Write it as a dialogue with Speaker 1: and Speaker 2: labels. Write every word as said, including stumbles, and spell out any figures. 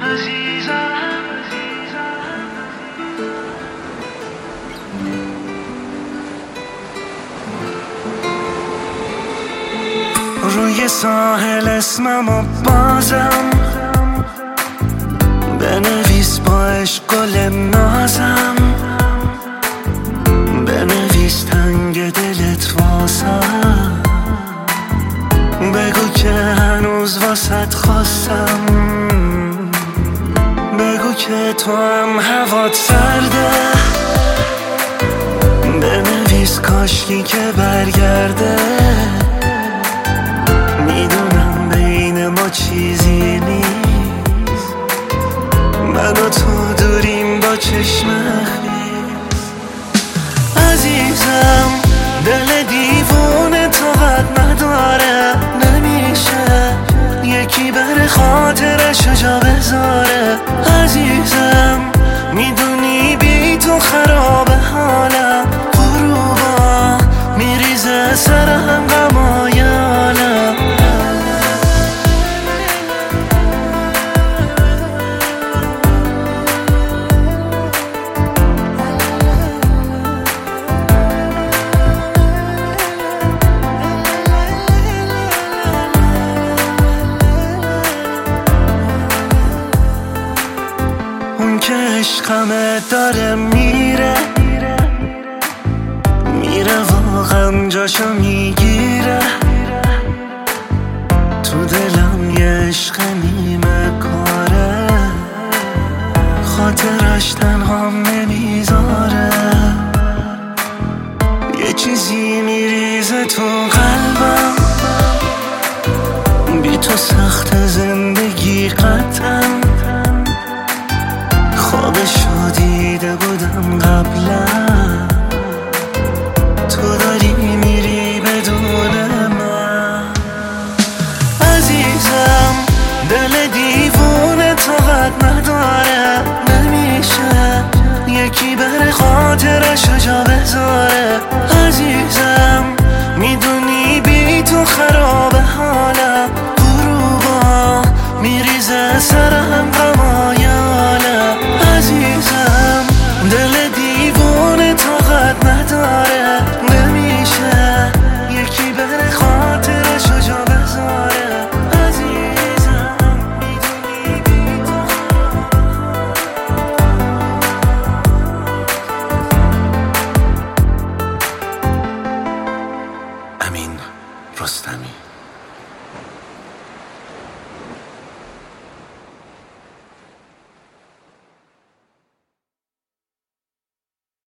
Speaker 1: روی ساحل اسممو بازم بنویس با عشق گل نازم، بنویس تنگ دلت واسم، بگو که هنوز واسط خواستم، بگو که تو هم هوات سرده، بنویس کاشکی که برگرده، میدونم بین ما چیزی نیست، من و تو دوریم با چشم خیز. عزیزم دل دیوونه طاقت نداره، نمیشه یکی بر خاطرشو جا بذاره. عزیزم میدونی بی تو خراب حالم، غروبا میریزه سرم غمای عالم. اون که عشقمه داره میره میره واقعا جاشو میگیره، تو دلم یه عشق نیمه کاره، خاطرش تنهام نمیذاره، یه چیزی میریزه تو قلبم، بی تو سخت زندگی قطعا، خوابشو دیده بودم قبلا،